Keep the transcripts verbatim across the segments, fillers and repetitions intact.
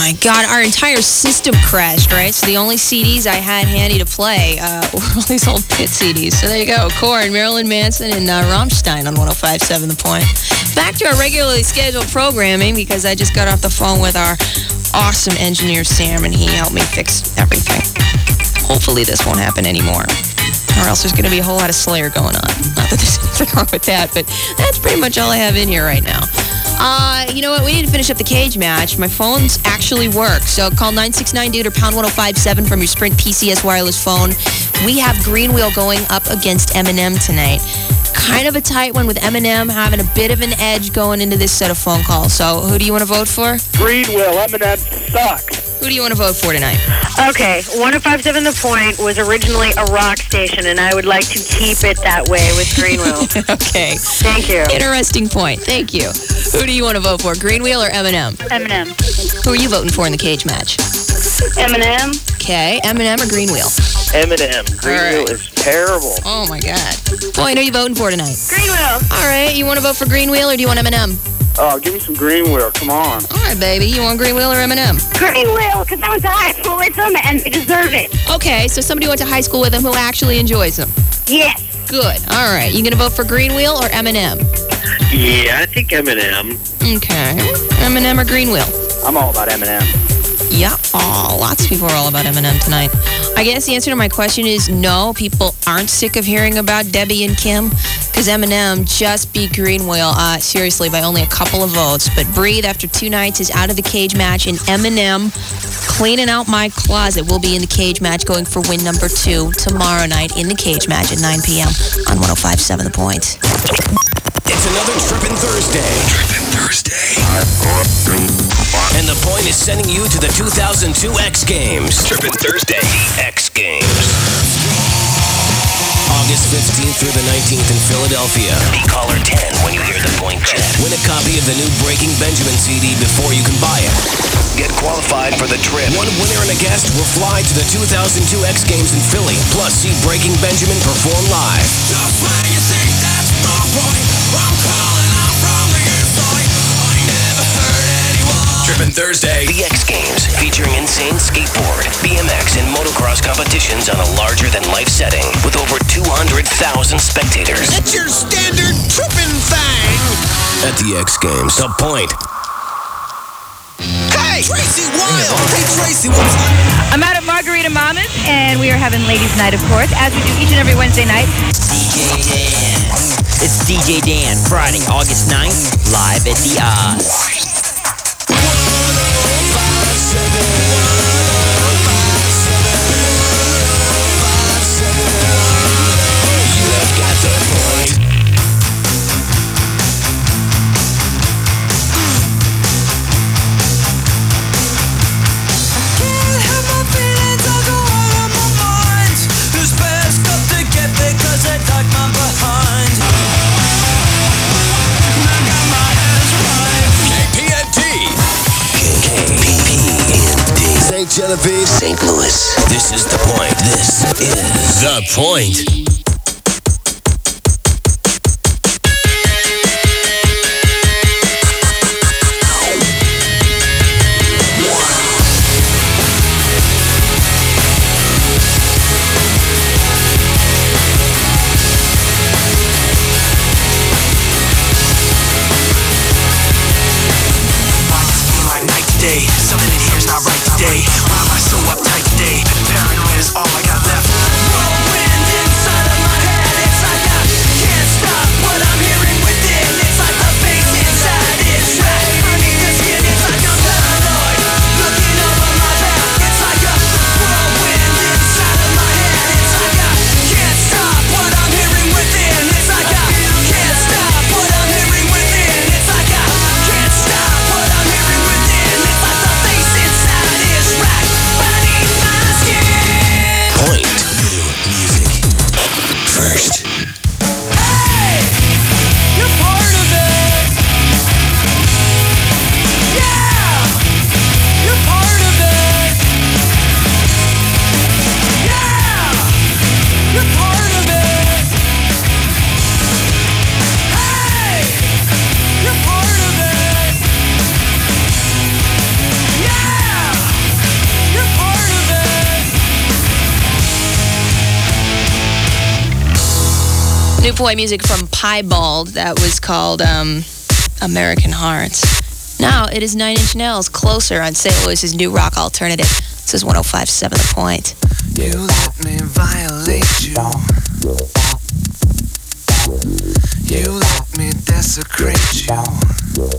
my God, our entire system crashed, right? So the only C Ds I had handy to play uh, were all these old Pit C Ds. So there you go, Korn, Marilyn Manson, and uh, Rammstein on one oh five point seven The Point. Back to our regularly scheduled programming, because I just got off the phone with our awesome engineer, Sam, and he helped me fix everything. Hopefully this won't happen anymore, or else there's going to be a whole lot of Slayer going on. Not that there's anything wrong with that, but that's pretty much all I have in here right now. Uh, you know what? We need to finish up the cage match. My phones actually work. So call nine six nine dude or pound one oh five seven from your Sprint P C S wireless phone. We have Green Wheel going up against Eminem tonight. Kind of a tight one, with Eminem having a bit of an edge going into this set of phone calls. So who do you want to vote for? Green Wheel. Eminem sucks. Who do you want to vote for tonight? Okay, one oh five point seven The Point was originally a rock station, and I would like to keep it that way with Green Wheel. Okay. Thank you. Interesting point. Thank you. Who do you want to vote for, Green Wheel or Eminem? Eminem. Who are you voting for in the cage match? Eminem. Okay, Eminem or Green Wheel? Eminem. Green All Wheel right. is terrible. Oh, my God. Point, who are you voting for tonight? Green Wheel. All right, you want to vote for Green Wheel or do you want Eminem? Oh, give me some Green Wheel. Come on. All right, baby. You want Green Wheel or Eminem? Green Wheel, because I went to high school with them and they deserve it. Okay, so somebody went to high school with him who actually enjoys them. Yes. Good. All right. You going to vote for Green Wheel or Eminem? Yeah, I think Eminem. Okay. Eminem or Green Wheel? I'm all about Eminem. Yeah. Oh, lots of people are all about Eminem tonight. I guess the answer to my question is no. People aren't sick of hearing about Debbie and Kim, because Eminem just beat Green Wheel, uh, seriously, by only a couple of votes. But Breathe, after two nights, is out of the cage match, and Eminem, Cleaning Out My Closet, will be in the cage match, going for win number two tomorrow night in the cage match at nine p.m. on one oh five point seven The Point. It's another Trippin' Thursday. Trippin' Thursday. And The Point is sending you to the two thousand two X Games. Trippin' Thursday. X Games. August fifteenth through the nineteenth in Philadelphia. Be caller ten when you hear The Point chat. Win a copy of the new Breaking Benjamin C D before you can buy it. Get qualified for the trip. One winner and a guest will fly to the two thousand two X Games in Philly. Plus, see Breaking Benjamin perform live. Just when you think that's my point, I'm calling out from the inside. I never hurt anyone. Trippin' Thursday. The X Games, featuring insane skateboard, B M X, and motocross competitions on a larger-than-life setting with over two hundred thousand spectators. It's your standard trippin' thing. At the X Games, The Point. Hey, Tracy Wild. Hey, Tracy, what's up? I'm out at Margarita Mama's, and we are having Ladies' Night, of course, as we do each and every Wednesday night. D J Dan. It's D J Dan, Friday, August ninth, live at the Oz. Genevieve, Saint Louis. This is The Point. This is The Point. All I got left. Whirlwind inside New Point music from Piebald that was called um, American Hearts. Now it is Nine Inch Nails, Closer, on Saint Louis's new rock alternative. This is one oh five point seven The Point. You let me violate you. You let me desecrate you.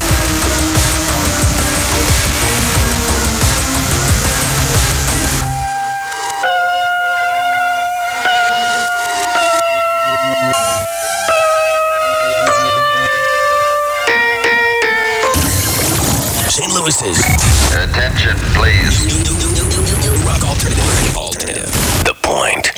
Saint Louis's. Attention, please. Rock alternative. Alternative. The Point.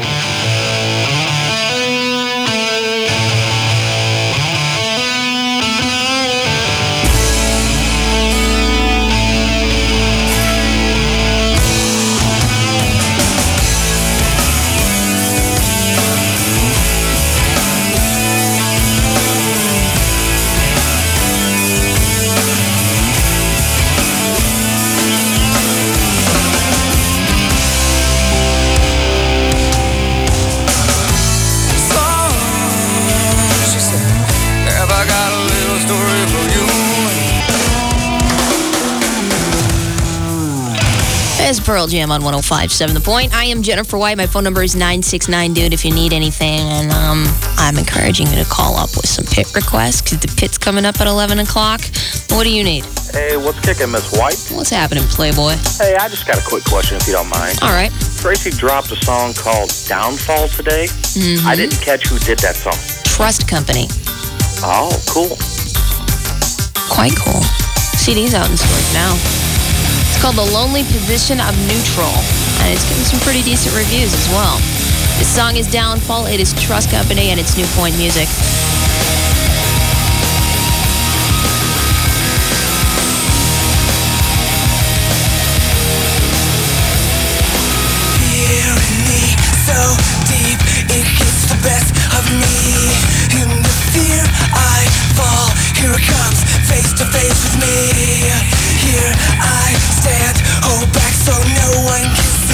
It's Pearl Jam on one oh five point seven The Point. I am Jennifer White. My phone number is nine six nine dude if you need anything. And um, I'm encouraging you to call up with some pit requests because the pit's coming up at eleven o'clock. What do you need? Hey, what's kicking, Miss White? What's happening, Playboy? Hey, I just got a quick question, if you don't mind. All right. Tracy dropped a song called Downfall today. Mm-hmm. I didn't catch who did that song. Trust Company. Oh, cool. Quite cool. C D's out in stores now. It's called The Lonely Position of Neutral, and it's getting some pretty decent reviews as well. This song is Downfall. It is Trust Company, and it's New Point music. Hearing me so deep, it hits the best of me. In the fear I fall, here it comes, face to face with me. Here I stand, hold back so no one can see.